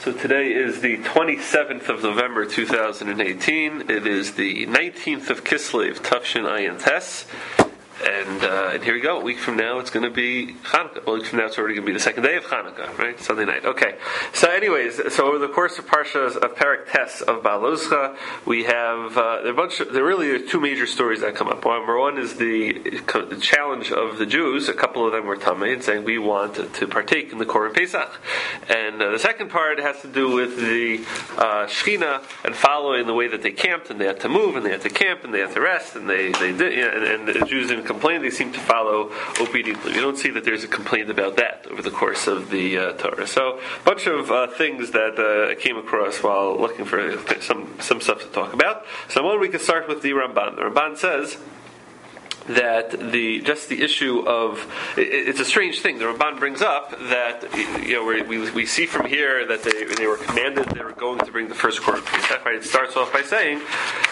So today is the 27th of November 2018. It is the 19th of Kislev, Tafshin Ayin Tes. And here we go. A week from now, it's going to be Hanukkah. Well, a week from now, it's already going to be the second day of Hanukkah, right? Sunday night. Okay. So, anyways, over the course of Parshas of Perek Tes of Balozcha, we have there really are two major stories that come up. Number one is the challenge of the Jews. A couple of them were Tamei, saying we want to partake in the Korban Pesach, and the second part has to do with the Shechina and following the way that they camped, and they had to move, and they had to camp, and they had to rest, and they did, and the Jews didn't complain, they seem to follow obediently. We don't see that there's a complaint about that over the course of the Torah. So, a bunch of things that I came across while looking for some stuff to talk about. So, one we can start with the Ramban. The Ramban says that the issue of it's a strange thing. The Ramban brings up that we see from here that they were commanded, they were going to bring the first Korban Pesach. Right? It starts off by saying,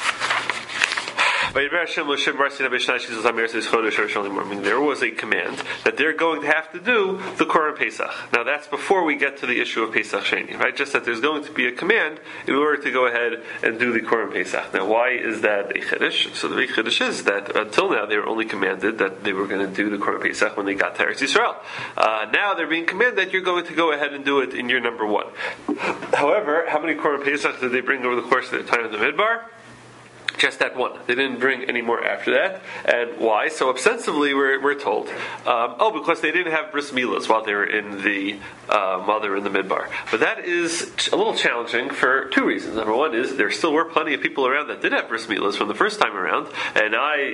there was a command that they're going to have to do the Korban Pesach. Now that's before we get to the issue of Pesach Sheni, right? Just that there's going to be a command in order to go ahead and do the Korban Pesach. Now why is that a Chiddush? So the big Chiddush is that until now they were only commanded that they were going to do the Korban Pesach when they got to Eretz Yisrael. Now they're being commanded that you're going to go ahead and do it in year number 1. However, how many Korban Pesach did they bring over the course of their time in the Midbar? Just that one. They didn't bring any more after that. And why? So ostensibly we're told, because they didn't have bris milas while they were in the midbar. But that is a little challenging for two reasons. Number one is there still were plenty of people around that did have bris milas from the first time around. And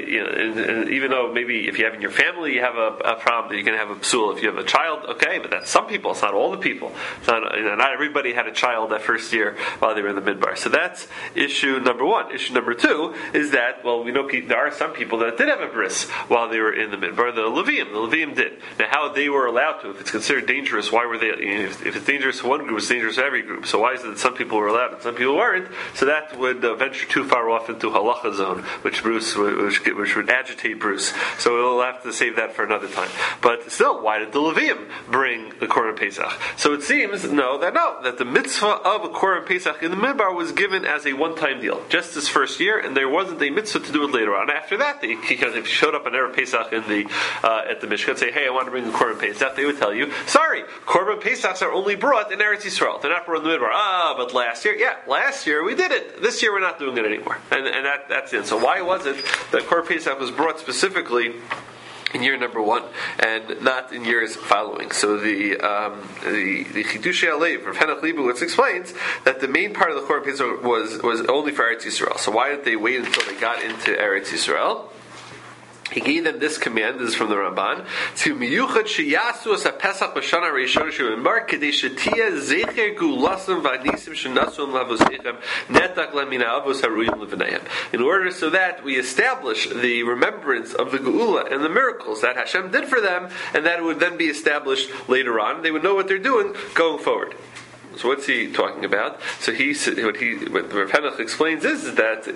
and even though maybe if you have in your family you have a problem that you're going to have a psul if you have a child, okay, but that's some people. It's not all the people. It's not everybody had a child that first year while they were in the midbar. So that's issue number one. Issue number two is that, we know there are some people that did have a bris while they were in the midbar. The Levium did. Now, how they were allowed to, if it's considered dangerous, why were they? If it's dangerous to one group, it's dangerous to every group. So why is it that some people were allowed and some people weren't? So that would venture too far off into halacha zone, which would agitate Bruce. So we'll have to save that for another time. But still, why did the Levium bring the Korban Pesach? So it seems that the mitzvah of a Korban Pesach in the midbar was given as a one-time deal, just this first year. And there wasn't a mitzvah to do it later on. After that, if you showed up on Erev Pesach at the Mishkan and say, "Hey, I want to bring the Korban Pesach," they would tell you, "Sorry, Korban Pesachs are only brought in Eretz Yisrael. They're not brought in the Midbar." But last year we did it. This year we're not doing it anymore. And that's it. So why was it that Korban Pesach was brought specifically in year number 1 and not in years following? So the Chidushei Alev, Rav Henoch Leibowitz explains that the main part of the Korban Pesach was only for Eretz Yisrael. So why did they wait until they got into Eretz Yisrael? He gave them this command. This is from the Ramban: "To miyuchad sheyasu as a Pesach b'shana reishon shemimbar kedei shetia zecher gulasam v'anisim shenasum lavosechem netak lemina avos haruyim levinayim." In order so that we establish the remembrance of the geula and the miracles that Hashem did for them, and that it would then be established later on. They would know what they're doing going forward. So what's he talking about? So what Rav Henoch explains is that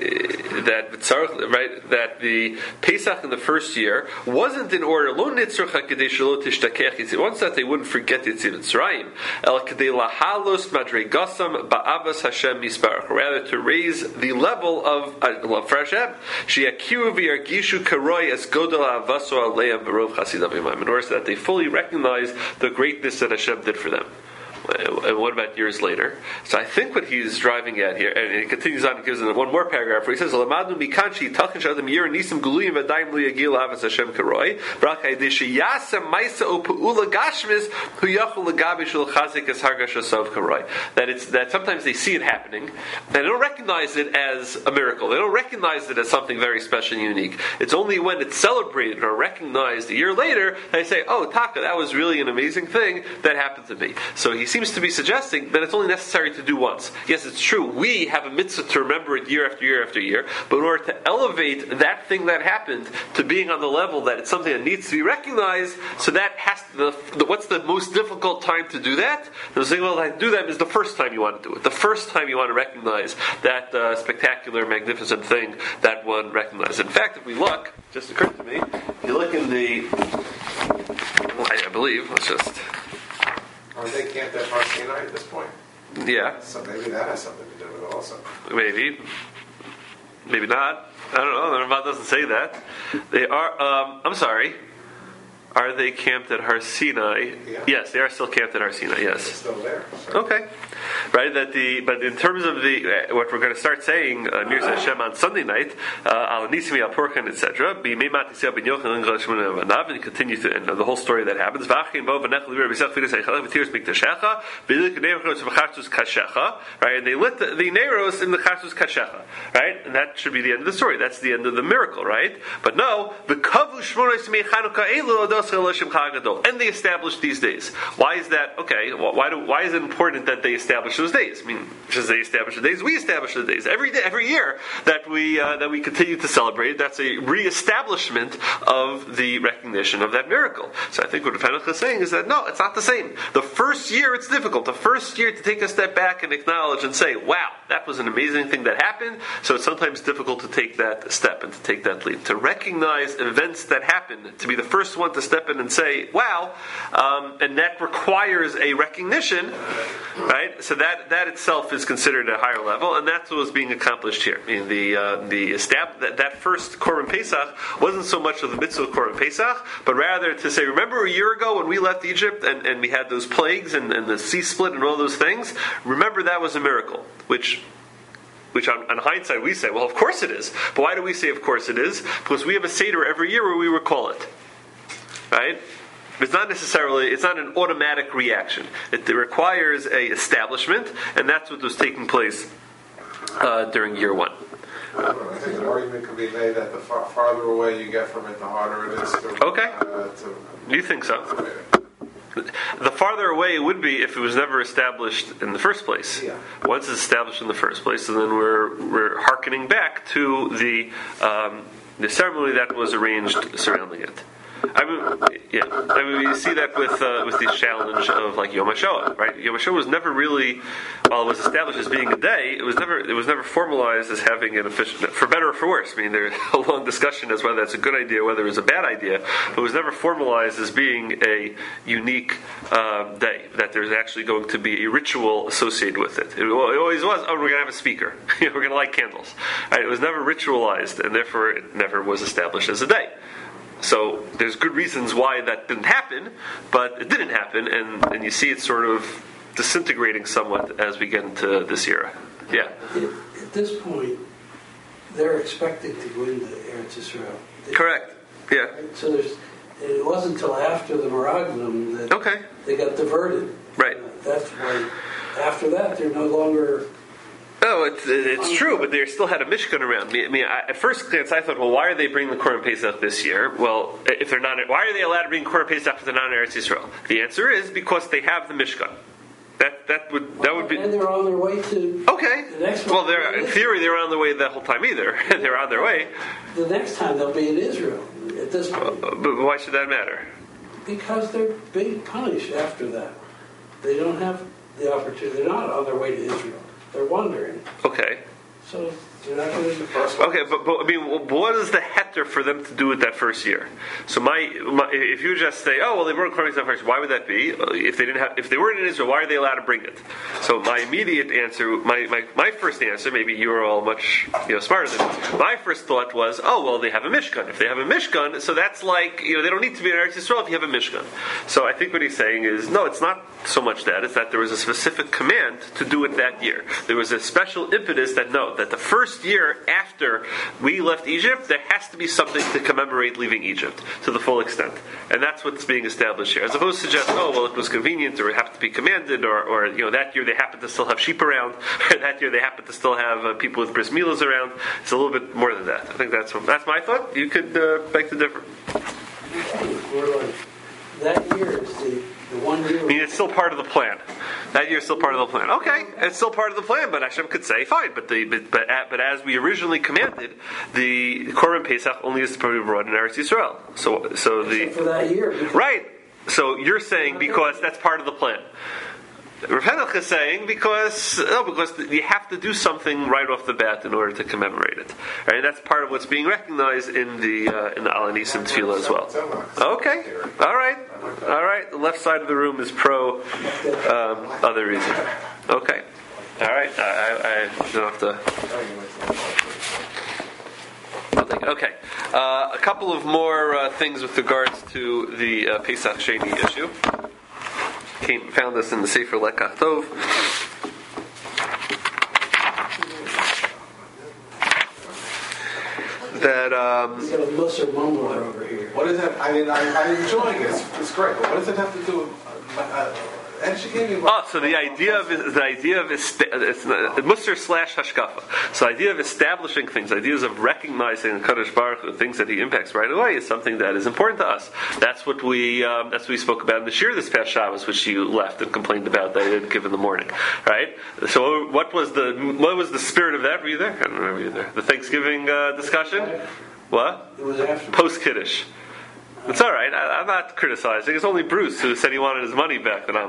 the Pesach in the first year wasn't in order lo nitzrocha kedei shelo tishtakech. It wasn't that they wouldn't forget Yetziat Mitzrayim, el kedei lahalos madregasam ba'avas Hashem misparach, rather to raise the level of love for Hashem. Sheyakiru v'yargishu karoi as godel avaso aleim v'rov chasidav imayim, in order so that they fully recognize the greatness that Hashem did for them. And what about years later? So I think what he's driving at here, and he continues on and gives them one more paragraph where he says, "Lamadu mikanchi tachin shadam yir nisim guluyim v'dayim liyagil avas Hashem karoi brachai deshiyasem maisa u'pu'ula gashmis hu yachol legabi shul chazik es hargashasav karoi." That sometimes they see it happening, and they don't recognize it as a miracle. They don't recognize it as something very special and unique. It's only when it's celebrated or recognized a year later they say, "Oh, Taka, that was really an amazing thing that happened to me." So he seems to be suggesting that it's only necessary to do once. Yes, it's true, we have a mitzvah to remember it year after year after year, but in order to elevate that thing that happened to being on the level that it's something that needs to be recognized, so that has to, what's the most difficult time to do that? The thing to do that is the first time you want to do it. The first time you want to recognize that spectacular, magnificent thing that one recognized. In fact, if we look, just occurred to me, if you look in the, I believe, let's just... Are they camped at Har Sinai at this point? Yeah. So maybe that has something to do with it also. Maybe not. I don't know. The Ramah doesn't say that. They are. I'm sorry. Are they camped at Har Sinai? Yeah. Yes, they are still camped at Har Sinai. Yes. It's still there. So. Okay. Right. But in terms of what we're going to start saying, Mir Hashem on Sunday night, Al Nisimi Al Porchan, etc. Be Meimat Yisrael Ben Yochanan and Shmuel Vanav, and continue to and the whole story that happens. V'achin bo v'nech l'vir b'sech v'nech v'tiros mikdashecha v'lik neiros v'chastus kashecha. Right, and they lit the neiros in the chastus kashecha. Right, and that should be the end of the story. That's the end of the miracle. Right, but no, the kavu shmonos mei Chanukah elu. And they established these days. Why is that? Okay, why is it important that they establish those days? I mean, just they establish the days, we establish the days. Every year that we continue to celebrate, that's a reestablishment of the recognition of that miracle. So I think what Rav is saying is that no, it's not the same. The first year it's difficult. The first year to take a step back and acknowledge and say, wow, that was an amazing thing that happened. So it's sometimes difficult to take that step and to take that leap. To recognize events that happen, to be the first one to step in and say, wow, and that requires a recognition, right? So that itself is considered a higher level, and that's what was being accomplished here. I mean, that first Korban Pesach wasn't so much of the mitzvah of Korban Pesach, but rather to say, remember a year ago when we left Egypt and we had those plagues and the sea split and all those things? Remember that was a miracle, which on hindsight we say, well, of course it is. But why do we say of course it is? Because we have a Seder every year where we recall it. Right? It's not an automatic reaction. It requires a establishment, and that's what was taking place during year one. I think an argument could be made that the farther away you get from it, the harder it is to... Okay. You think so? The farther away it would be if it was never established in the first place. Yeah. Once it's established in the first place, and then we're hearkening back to the ceremony that was arranged surrounding it. I mean, we see that with the challenge of like Yom HaShoah, right? Yom HaShoah was never really, while it was established as being a day, it was never formalized as having an official, for better or for worse. I mean, there's a long discussion as whether that's a good idea, whether it's a bad idea, but it was never formalized as being a unique day, that there's actually going to be a ritual associated with it. It always was, we're going to have a speaker, we're going to light candles. Right? It was never ritualized, and therefore it never was established as a day. So there's good reasons why that didn't happen, but it didn't happen, and you see it sort of disintegrating somewhat as we get into this era. Yeah. At this point, they're expecting to go into Eretz Israel. Correct. Yeah. Right? So it wasn't until after the Meraglim that they got diverted. Right. That's why after that they're no longer... No, it's true, but they still had a Mishkan around. I mean, at first glance, I thought, well, why are they bringing the Korban Pesach this year? Well, if they're not, why are they allowed to bring Korban Pesach if they're not in Eretz Yisrael? The answer is because they have the Mishkan. That would be. And they're on their way to. Okay. The next one. Well, in theory, they were on their way that whole time either. They're on their way. The next time they'll be in Israel. At this point. But why should that matter? Because they're being punished after that. They don't have the opportunity. They're not on their way to Israel. They're wandering. Okay. So they're not going to be the first one. Okay, but I mean, what is the heter for them to do it that first year? So if you just say, oh well, they weren't Korban Pesach first, why would that be? If they weren't in Israel, why are they allowed to bring it? So my immediate answer, my first answer, maybe you are all much smarter than me. My first thought was, oh well, they have a Mishkan. If they have a Mishkan, so that's like they don't need to be in Eretz Yisrael if you have a Mishkan. So I think what he's saying is, no, it's not so much that. It's that there was a specific command to do it that year. There was a special impetus that the first year after we left Egypt, there has to be something to commemorate leaving Egypt to the full extent. And that's what's being established here. As opposed to just, oh, well, it was convenient, or it happened to be commanded, or that year they happened to still have sheep around, or that year they happened to still have people with bris milos around. It's a little bit more than that. I think that's my thought. You could beg to differ. That year is the 1 year. I mean, it's still part of the plan. That year's still part of the plan. Okay, it's still part of the plan, but Hashem could say, fine. But as we originally commanded, the Korban Pesach only is to be brought in Eretz Yisrael. So for that year, right. So you're saying because that's part of the plan. Rav Henoch is saying because you have to do something right off the bat in order to commemorate it. Right? And that's part of what's being recognized in the Al Hanisim Tefillah as well. Okay, all right. The left side of the room is pro other reason. Okay. All right. I don't have to. I'll take it. Okay. A couple of more things with regards to the Pesach Sheni issue. Found this in the Sefer Lekach Tov. That We got a Musser mumbler over here. What is that? I'm enjoying it. It's great. But what does it have to do with? So the idea of Musar / Hashkafa. So the idea of establishing things, ideas of recognizing Kadosh Baruch Hu, things that He impacts right away, is something that is important to us. That's what we spoke about in the Shir this past Shabbos, which you left and complained about that I didn't give in the morning, right? So what was the spirit of that? Were you there? I don't remember you there. The Thanksgiving discussion. What? It was after Post Kiddush. It's all right. I'm not criticizing. It's only Bruce who said he wanted his money back that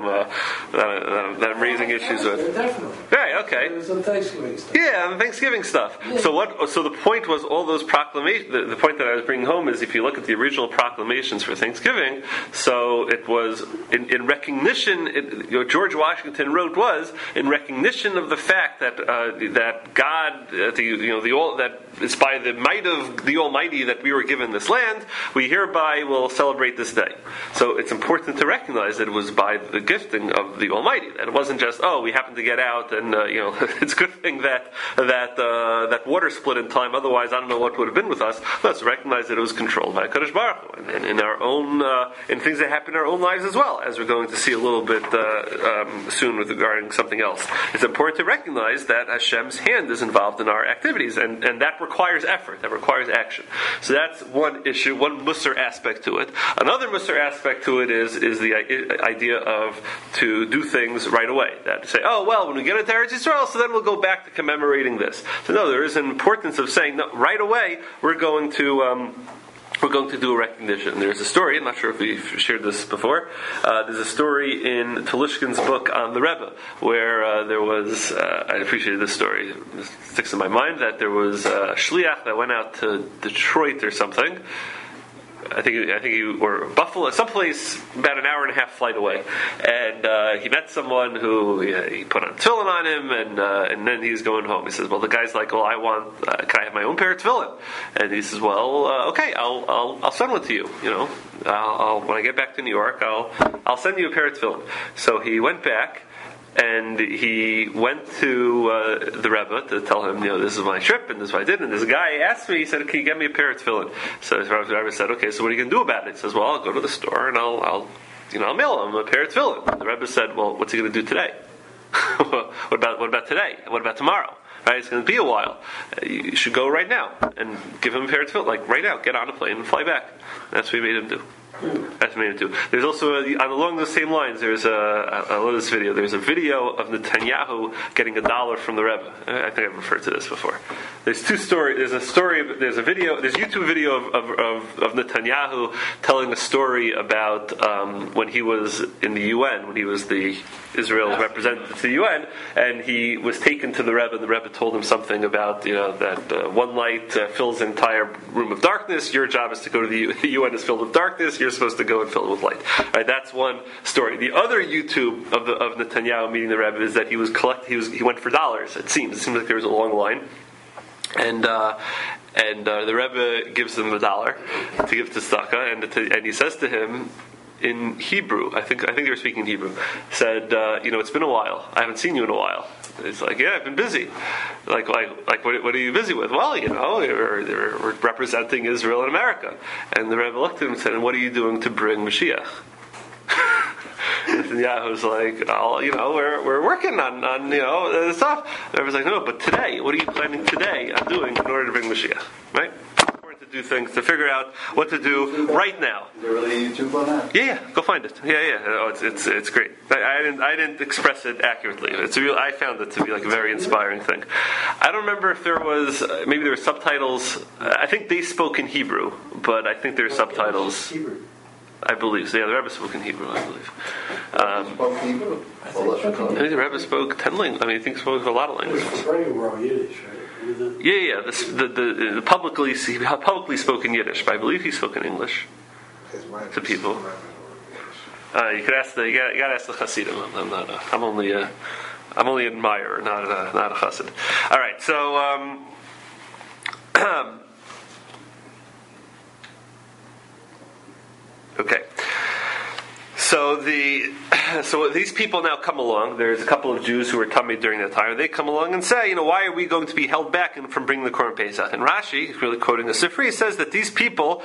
I'm raising issues with. Definitely. Right. Okay. It was some Thanksgiving stuff. Yeah, on Thanksgiving stuff. Yeah. So the point was all those proclamations. The point that I was bringing home is if you look at the original proclamations for Thanksgiving, so it was in recognition. George Washington wrote was in recognition of the fact that that God, that it's by the might of the Almighty that we were given this land. We hereby will celebrate this day. So it's important to recognize that it was by the gifting of the Almighty. That it wasn't just we happened to get out and it's a good thing that water split in time. Otherwise, I don't know what would have been with us. Let's recognize that it was controlled by Kadosh Baruch Hu, and in our own in things that happen in our own lives as well, as we're going to see a little bit soon with regarding something else. It's important to recognize that Hashem's hand is involved in our activities, and that requires effort. That requires action. So that's one issue, one Musar aspect to it. Another Musar aspect to it is the idea of to do things right away. That to say, when we get into Eretz Yisrael, so then we'll go back to commemorating this. So no, there is an importance of saying, no, right away we're going to do a recognition. There's a story, I'm not sure if we've shared this before, there's a story in Telushkin's book on the Rebbe, where there was, I appreciated this story, it sticks in my mind, that there was a shliach that went out to Detroit or something, I think or Buffalo, someplace about an hour and a half flight away, and he met someone who he put on tefillin on him, and then he's going home. He says, "Well, the guy's like, well, I want, can I have my own pair of tefillin?" And he says, "Well, okay, I'll send one to you. I'll when I get back to New York, I'll send you a pair of tefillin." So he went back. And he went to the Rebbe to tell him, this is my trip, and this is what I did. And this guy asked me, he said, "Can you get me a pair of tefillin?" So the Rebbe said, "Okay, so what are you going to do about it?" He says, "Well, I'll go to the store and I'll mail him a pair of tefillin." And the Rebbe said, "Well, what's he going to do today? What about today? What about tomorrow? Right? It's going to be a while. You should go right now and give him a pair of tefillin, like right now. Get on a plane and fly back." That's what he made him do. That's made it too. There's also along those same lines. There's I love this video. There's a video of Netanyahu getting $1 from the Rebbe. I think I've referred to this before. There's two stories. There's a story. There's a video. There's a YouTube video of Netanyahu telling a story about when he was in the UN, when he was the Israel representative to the UN, and he was taken to the Rebbe. And the Rebbe told him something about that one light fills the entire room of darkness. Your job is to go to the UN is filled with darkness. You're supposed to go and fill it with light. Right? That's one story. The other YouTube of Netanyahu meeting the Rebbe is that he went for dollars. It seems like there was a long line, and the Rebbe gives him $1 to give to tzedakah, and he says to him in Hebrew, I think they were speaking Hebrew, said, "It's been a while. I haven't seen you in a while." It's like, "Yeah, I've been busy." Like what are you busy with? "Well, we're representing Israel in America." And the Rebbe looked at him and said, "And what are you doing to bring Mashiach?" And Yahu's like, we're working on stuff. The Rebbe's like, "No, but today, what are you planning today on doing in order to bring Mashiach?" Right? To do things, to figure out what to do right now. Is there really a YouTube on that? Yeah, go find it. Yeah. Oh, it's great. I didn't express it accurately. I found it to be like a very inspiring thing. I don't remember if there was maybe there were subtitles. I think they spoke in Hebrew, but I think there's subtitles. Hebrew. I believe so. Yeah, the Rebbe spoke in Hebrew. I believe. Spoke Hebrew? I think the Rebbe spoke 10 languages. I think he spoke a lot of languages. We're all Yiddish, right? Yeah. The publicly spoken Yiddish, but I believe he spoke in English to people. You could ask you got to ask the Hasidim. I'm only I'm only an admirer, not a chassid. All right, so okay. So these people now come along. There's a couple of Jews who are tummy during that time. They come along and say, why are we going to be held back from bringing the Korban Pesach? And Rashi, really quoting the Sifri, says that these people,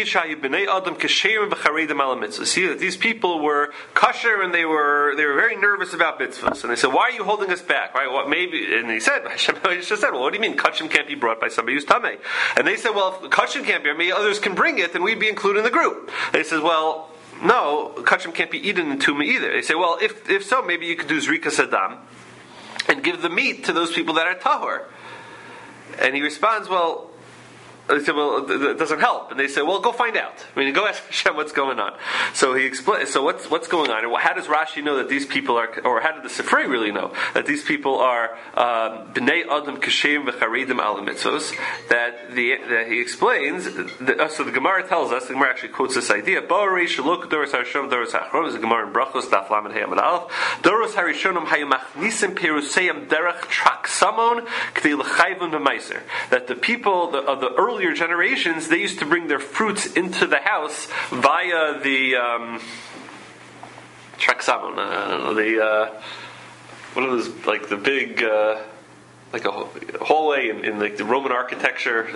see that these people were kosher and they were very nervous about mitzvahs. And they said, why are you holding us back? Right? What maybe? And he said, Hashem just said, well, what do you mean kachim can't be brought by somebody who's tamei? And they said, well, if kachim can't be, maybe others can bring it, and we'd be included in the group. And he says, well, no, kachim can't be eaten in Tuma either. They say, well, if so, maybe you could do Zrika Saddam and give the meat to those people that are tahor. And he responds, well, they said, well, it doesn't help. And they say, well, go find out. Go ask Hashem what's going on. So he explains, so what's going on? And how does Rashi know that these people are, or how did the Sifrei really know that these people are B'nei Adam Kashem V'charedim Al Mitzvos? That he explains, so the Gemara tells us, the Gemara actually quotes this idea, Ba'arei Shalok Doros HaRishon Doros HaAchron, is a Gemara in Brachos, Daf Lamed Hey Amud Aleph, Doros HaRishonim Hayu Machnisim Peruseyam Derech Trak Samon K'dei L'chayvim V'maiser. That the people of the earlier generations, they used to bring their fruits into the house via the Traksamon. One of those, like the big, like a hallway in like the Roman architecture.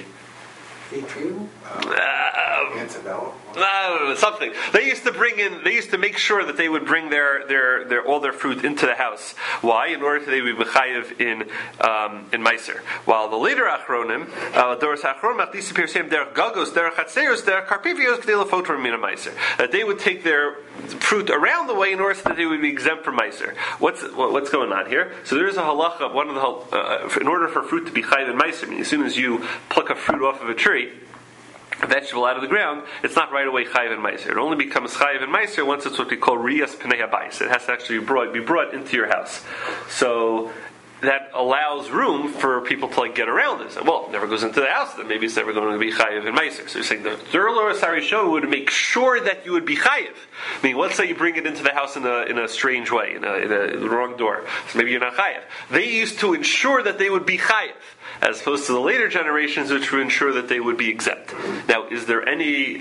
Atrium? Antebellum. Something. They used to make sure that they would bring their all their fruit into the house. Why? In order that they would be mechayev in Meiser. While the later Achronim, Doros HaAchronim, at least appears same derech gagos, derech chatzeros, derech karpivios, k'dei lefotrim mina Meiser. That they would take their fruit around the way in order that they would be exempt from Meiser. What's going on here? So there is a halacha. One of the in order for fruit to be chayev in Meiser, as soon as you pluck a fruit off of a tree, a vegetable out of the ground, it's not right away chayiv and meiser. It only becomes chayiv and meiser once it's what we call riyas pnei habayis. It has to actually be brought into your house. So that allows room for people to get around it. So, well, it never goes into the house, then maybe it's never going to be chayiv and meiser. So you're saying the Doros HaRishon would make sure that you would be chayiv. Let's say you bring it into the house in a strange way, in the wrong door. So maybe you're not chayiv. They used to ensure that they would be chayiv, as opposed to the later generations, which would ensure that they would be exempt. Now, is there any?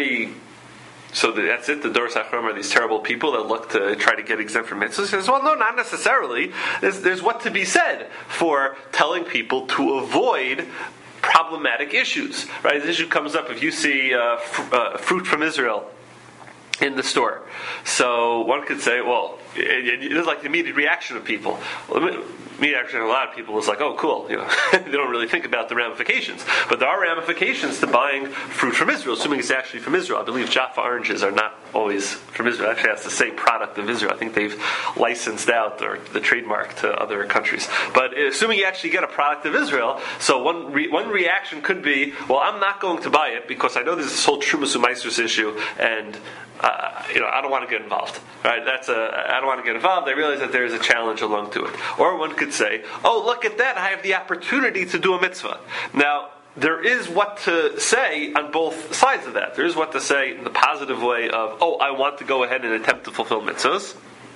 So that's it. The Doros HaAchronim are these terrible people that look to try to get exempt from mitzvahs. He says, well, no, not necessarily. There's what to be said for telling people to avoid problematic issues. Right? This issue comes up if you see fruit from Israel in the store. So one could say, well, it is like the immediate reaction of people. Immediate reaction of a lot of people is like, oh, cool. They don't really think about the ramifications. But there are ramifications to buying fruit from Israel, assuming it's actually from Israel. I believe Jaffa oranges are not always from Israel. It actually has to say product of Israel. I think they've licensed out or the trademark to other countries. But assuming you actually get a product of Israel, so one reaction could be, well, I'm not going to buy it because I know there's this whole Trumas U'Maisros issue, and I don't want to get involved. Right? I don't want to get involved. I realize that there is a challenge along to it. Or one could say, oh, look at that, I have the opportunity to do a mitzvah. Now, there is what to say on both sides of that. There is what to say in the positive way of, oh, I want to go ahead and attempt to fulfill mitzvahs.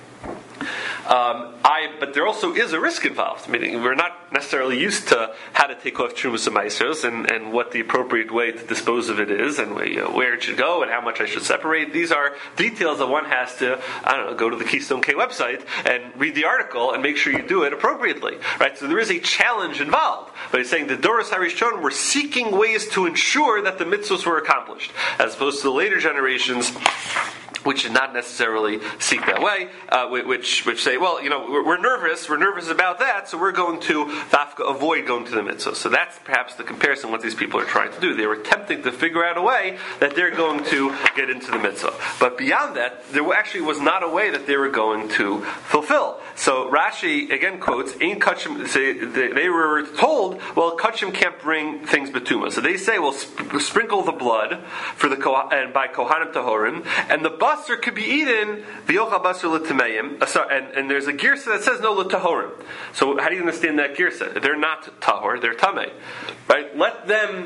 But there also is a risk involved. Meaning, we're not necessarily used to how to take off Trumas U'Maisros and what the appropriate way to dispose of it is, and where it should go, and how much I should separate. These are details that one has to, go to the Keystone K website and read the article and make sure you do it appropriately. Right? So there is a challenge involved. But he's saying the Doros HaRishon were seeking ways to ensure that the mitzvahs were accomplished, as opposed to the later generations, which did not necessarily seek that way, which say, well, we're nervous about that, so we're going to avoid going to the mitzvah. So that's perhaps the comparison what these people are trying to do. They were attempting to figure out a way that they're going to get into the mitzvah. But beyond that, there actually was not a way that they were going to fulfill. So Rashi again quotes, "Ein kachim." They were told, well, kachim can't bring things betuma. So they say, well, sprinkle the blood for the and by kohanim tahorim, and the basar could be eaten v'yochal basar l'tameim. And there's a girsa that says no l'tahorim. So how do you understand that girsa? They're not tahor, they're tamei. Right? Let the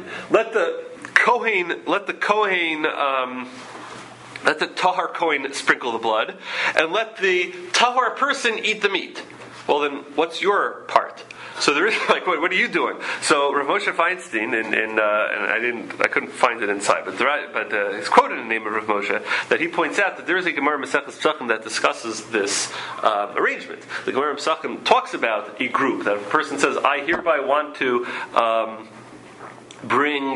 tahor kohen sprinkle the blood, and let the tahor person eat the meat. well then, what's your part? So there is what are you doing? So Rav Moshe Feinstein, and I couldn't find it inside, but it's quoted in the name of Rav Moshe that he points out that there is a Gemara Maseches Pesachim that discusses this arrangement. The Gemara Pesachim talks about a group that if a person says, I hereby want to bring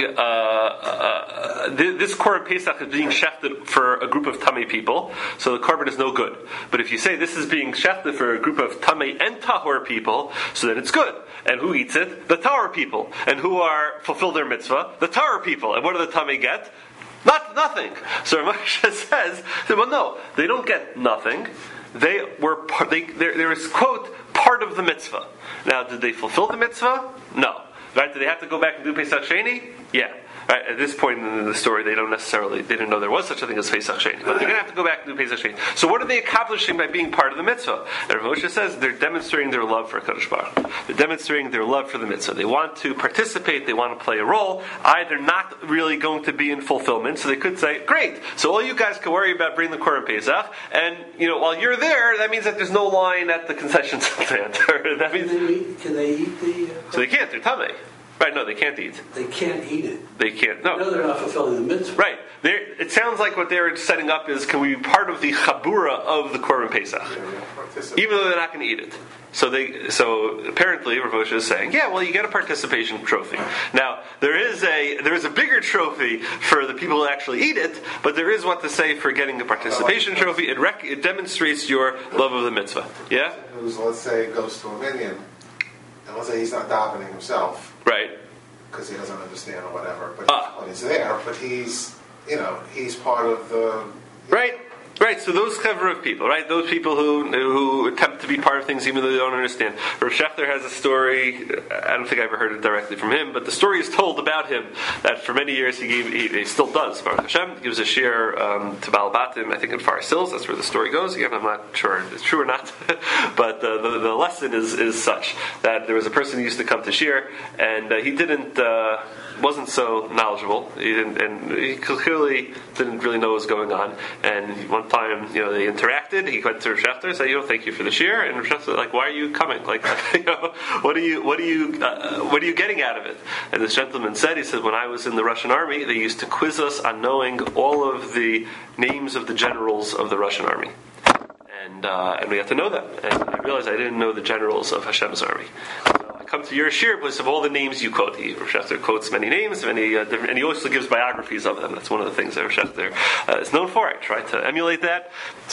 this Korban Pesach is being shechted for a group of Tamei people, so the Korban is no good. But if you say this is being shechted for a group of Tamei and Tahor people, so then it's good. And who eats it? The Tahor people. And who fulfill their mitzvah? The Tahor people. And what do the Tamei get? Nothing. So Moshe says, well, no, they don't get nothing. There is, quote, part of the mitzvah. Now, did they fulfill the mitzvah? No. Right? Do they have to go back and do Pesach Sheni? Yeah. Right? At this point in the story, they didn't know there was such a thing as Pesach Sheni. But they're going to have to go back and do Pesach Sheni. So what are they accomplishing by being part of the mitzvah? And Rav Moshe says they're demonstrating their love for HaKadosh Baruch Hu. They're demonstrating their love for the mitzvah. They want to participate. They want to play a role. They're not really going to be in fulfillment. So they could say, great. So all you guys can worry about bringing the Korban Pesach. And, while you're there, that means that there's no line at the concession stand. That means, can they eat the... So they can't. They're tamei. Right, no, they can't eat. They can't eat it. They can't, no. No, they're not fulfilling the mitzvah. Right. It sounds like what they're setting up is, can we be part of the chabura of the Korban Pesach? Even though they're not going to eat it. So apparently Rav Moshe is saying, yeah, well, you get a participation trophy. Now, there is a bigger trophy for the people who actually eat it, but there is what to say for getting a participation trophy. It demonstrates your love of the mitzvah. Yeah? Who's, let's say, goes to a minyan, and let's say he's not davening himself. Right. Because he doesn't understand or whatever. But he's there, but he's part of the... Right, so those cover of people, right? Those people who attempt to be part of things even though they don't understand. Rav Shechter has a story, I don't think I ever heard it directly from him, but the story is told about him that for many years he still does, Baruch Hashem. He gives a shir to Baal Batim, I think in Far Sills, that's where the story goes. Again, I'm not sure if it's true or not, but the lesson is such that there was a person who used to come to shir, and he wasn't so knowledgeable. He clearly didn't really know what was going on. And one time, they interacted. He went to Rav Shechter and said, thank you for the shir. And Rav Shechter said, why are you coming? What are you getting out of it? And this gentleman said, he said, when I was in the Russian army, they used to quiz us on knowing all of the names of the generals of the Russian army. And we had to know them. And I realized I didn't know the generals of Hashem's army. Come to your shir because of all the names you quote. Rav Shechter quotes many names, and he also gives biographies of them. That's one of the things that Rav Shechter is known for. I try to emulate that.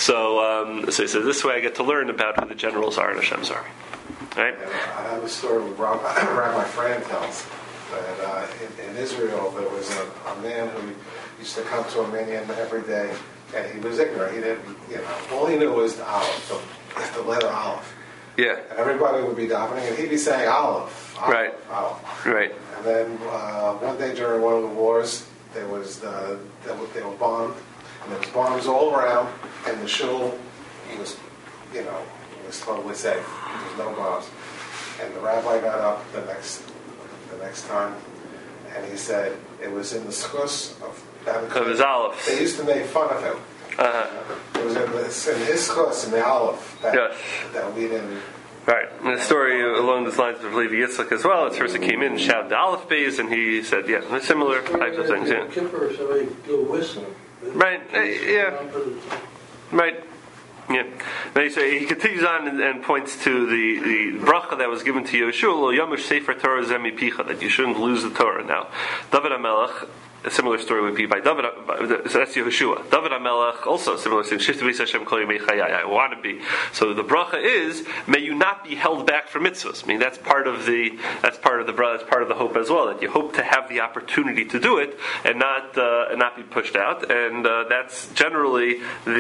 So he says, this way I get to learn about who the generals are in Hashem's army. Right? I have a story Rabbi Fran tells that in Israel there was a man who used to come to a minyan every day, and he was ignorant. He didn't, all he knew was the Aleph, the letter Aleph. Yeah. And everybody would be davening, and he'd be saying Aleph. Right. Aleph. Right. And then one day during one of the wars, they were bombed, and there was bombs all around, and the shul was totally safe. There was no bombs. And the rabbi got up the next time, and he said it was in the schus of his Aleph. They used to make fun of him. It was in his schus in the Aleph that we didn't. Right, and the story along the lines of Levi Yitzchak as well. At first, he came in and shouted the Aleph Beis, and he said, similar types of things. Yeah. Kippur, somebody do a whistle. Right. Yeah. Right. Yeah. Now he continues on and points to the bracha that was given to Yoshua, Lo Yamush Sefer Torah Zemi Picha, that you shouldn't lose the Torah. Now, David HaMelech, a similar story would be by David. So that's Yehoshua. David HaMelech also a similar thing. Shiftu Beis Hashem Kol Yemei Chayai. I want to be. So the bracha is, may you not be held back from mitzvahs. I mean, that's part of the bracha. That's part of the hope as well. That you hope to have the opportunity to do it and not be pushed out. And that's generally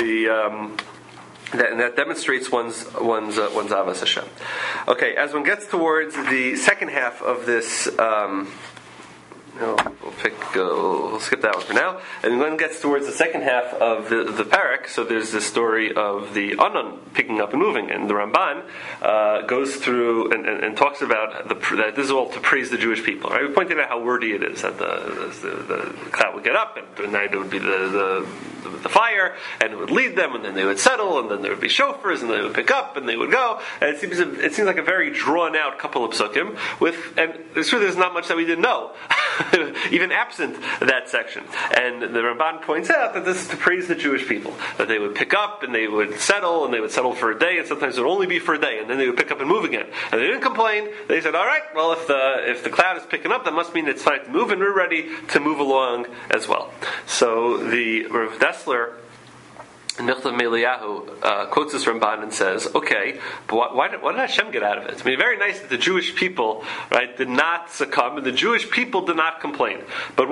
that demonstrates one's avas Hashem. Okay, as one gets towards the second half of this We'll skip that one for now. And then gets towards the second half of the parak. So there's this story of the Anan picking up and moving, and the Ramban goes through and talks about that this is all to praise the Jewish people. Right? We pointed out how wordy it is that the cloud would get up, and the night it would be the fire, and it would lead them, and then they would settle, and then there would be shofars, and they would pick up, and they would go. And it seems like a very drawn out couple of psukim. And it's true, there's not much that we didn't know, even absent that section. And the Ramban points out that this is to praise the Jewish people, that they would pick up and they would settle for a day, and sometimes it would only be for a day, and then they would pick up and move again. And they didn't complain. They said, all right, well, if the cloud is picking up, that must mean it's time to move, and we're ready to move along as well. So the Rav Dessler Michtav Meliyahu quotes this Ramban and says, okay, but what did Hashem get out of it? I mean, very nice that the Jewish people, right, did not succumb, and the Jewish people did not complain. But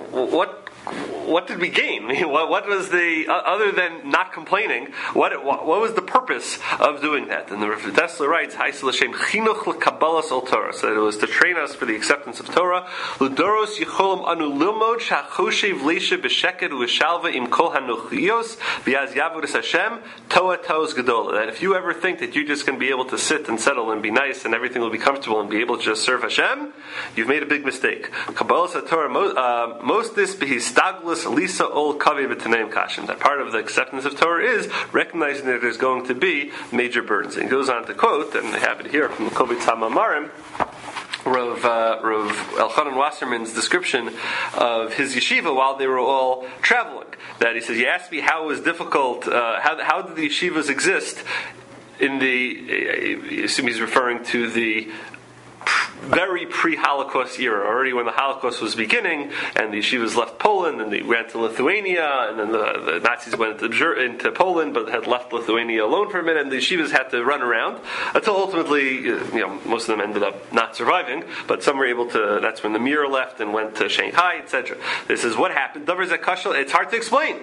what did we gain? What was the other than not complaining? What was the purpose of doing that? And the Rav Dessler writes, "Ha'isel chinuch lekabbalas al Torah." So it was to train us for the acceptance of Torah. Ludoros yicholam anu lilmod shachoshev leisha b'sheket u'shalva im kol hanuchiyos v'az yavodas Hashem toa toos gedola. That if you ever think that you're just going to be able to sit and settle and be nice and everything will be comfortable and be able to just serve Hashem, you've made a big mistake. Kabbalas al Torah most this behis Staglis Lisa Ol Kavi B'Taneim Kashim. That part of the acceptance of Torah is recognizing that there's going to be major burdens. And he goes on to quote, and I have it here from the Kovitz HaMamarim, Rav Elchanan Wasserman's description of his yeshiva while they were all traveling. That he says, you asked me how it was difficult, how did the yeshivas exist in I assume he's referring to the very pre-Holocaust era, already when the Holocaust was beginning, and the yeshivas left Poland, and they went to Lithuania, and then the Nazis went into Poland, but had left Lithuania alone for a minute, and the yeshivas had to run around until ultimately, most of them ended up not surviving, but some were able to. That's when the Mir left and went to Shanghai, etc. This is what happened. It's hard to explain.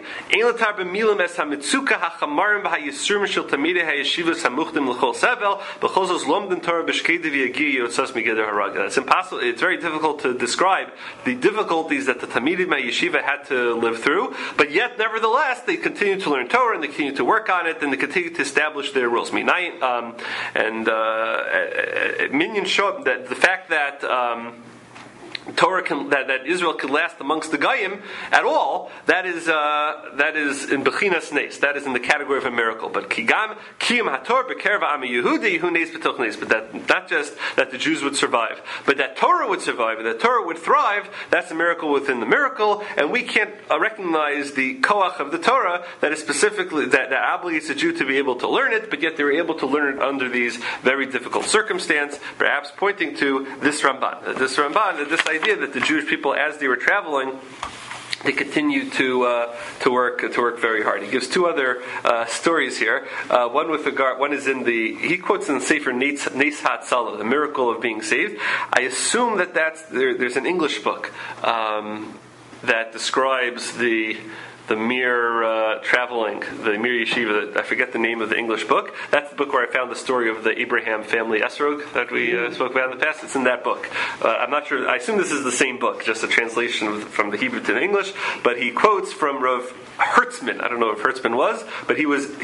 It's impossible. It's very difficult to describe the difficulties that the Talmidim Yeshiva had to live through, but yet, nevertheless, they continue to learn Torah and they continue to work on it and they continue to establish their rules. Minyan showed that the fact that Torah that Israel could last amongst the Goyim at all, that is in Bechinas Nes, that is in the category of a miracle. But Kiyam HaTorah B'Kerva Ami Yehudi Hu Nes B'Toch Nes. But that not just that the Jews would survive, but that Torah would survive and that Torah would thrive. That's a miracle within the miracle, and we can't recognize the koach of the Torah that is specifically that obligates a Jew to be able to learn it, but yet they were able to learn it under these very difficult circumstances. Perhaps pointing to this Ramban, this idea that the Jewish people, as they were traveling, they continued to work very hard. He gives two other stories here. One is in he quotes in the Sefer Nes HaTzalah, the miracle of being saved. I assume there's an English book that describes the Mir traveling, the Mir Yeshiva. I forget the name of the English book. That's the book where I found the story of the Abraham family Esrog that we spoke about in the past. It's in that book. I'm not sure. I assume this is the same book, just a translation from the Hebrew to the English. But he quotes from Rav Hertzman. I don't know if Hertzman was, but he was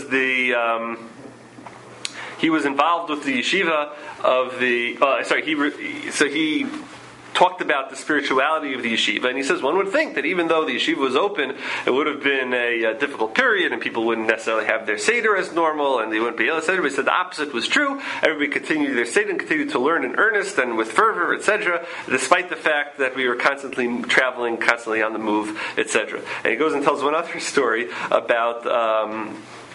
involved with the yeshiva of the. He talked about the spirituality of the yeshiva, and he says one would think that even though the yeshiva was open, it would have been a difficult period, and people wouldn't necessarily have their seder as normal, and they wouldn't be able to seder. But he said the opposite was true. Everybody continued their seder and continued to learn in earnest and with fervor, etc., despite the fact that we were constantly traveling, constantly on the move, etc. And he goes and tells one other story about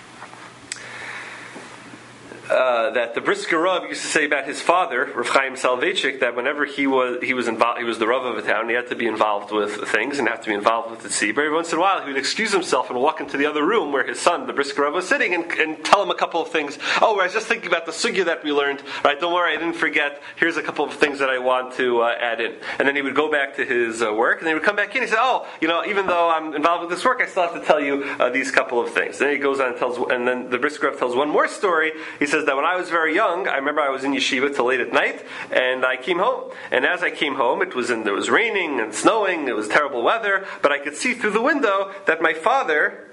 that the Brisker Rav used to say about his father, Rav Chaim Soloveitchik, that whenever he was involved, he was the Rav of a town, he had to be involved with things and have to be involved with the tzibur. Every once in a while, he would excuse himself and walk into the other room where his son, the Brisker Rav, was sitting and tell him a couple of things. Oh, I was just thinking about the sugya that we learned. Right? Don't worry, I didn't forget. Here's a couple of things that I want to add in. And then he would go back to his work, and then he would come back in. He said, even though I'm involved with this work, I still have to tell you these couple of things. Then he goes on and then the Brisker Rav tells one more story. He says, says that when I was very young, I remember I was in yeshiva till late at night, and I came home. And as I came home, there was raining and snowing, it was terrible weather, but I could see through the window that my father,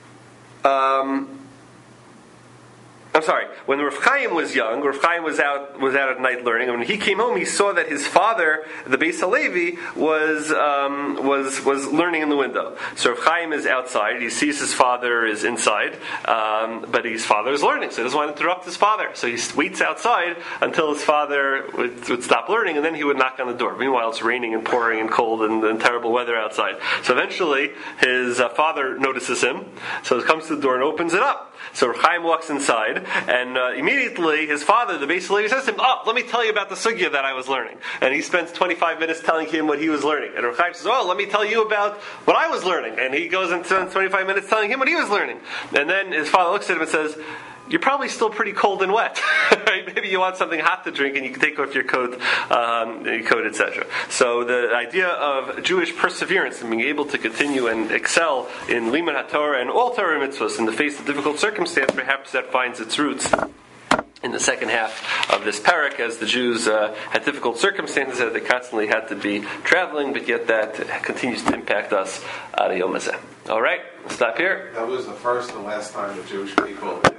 when Rav Chaim was young, Rav Chaim was out at night learning, and when he came home, he saw that his father, the Beis Halevi, was learning in the window. So Rav Chaim is outside, he sees his father is inside, but his father is learning, so he doesn't want to interrupt his father. So he waits outside until his father would stop learning, and then he would knock on the door. Meanwhile, it's raining and pouring and cold and terrible weather outside. So eventually, his father notices him, so he comes to the door and opens it up. So Rav Chaim walks inside, and immediately his father, the Beis Halevi, says to him, let me tell you about the sugya that I was learning. And he spends 25 minutes telling him what he was learning. And Rav Chaim says, let me tell you about what I was learning. And he goes and spends 25 minutes telling him what he was learning. And then his father looks at him and says, you're probably still pretty cold and wet. Right? Maybe you want something hot to drink and you can take off your coat, etc. So the idea of Jewish perseverance and being able to continue and excel in Limud HaTorah and all Torah mitzvahs in the face of difficult circumstance, perhaps that finds its roots in the second half of this parak, as the Jews had difficult circumstances that they constantly had to be traveling, but yet that continues to impact us ad Yom Hazeh. All right, stop here. That was the first and last time the Jewish people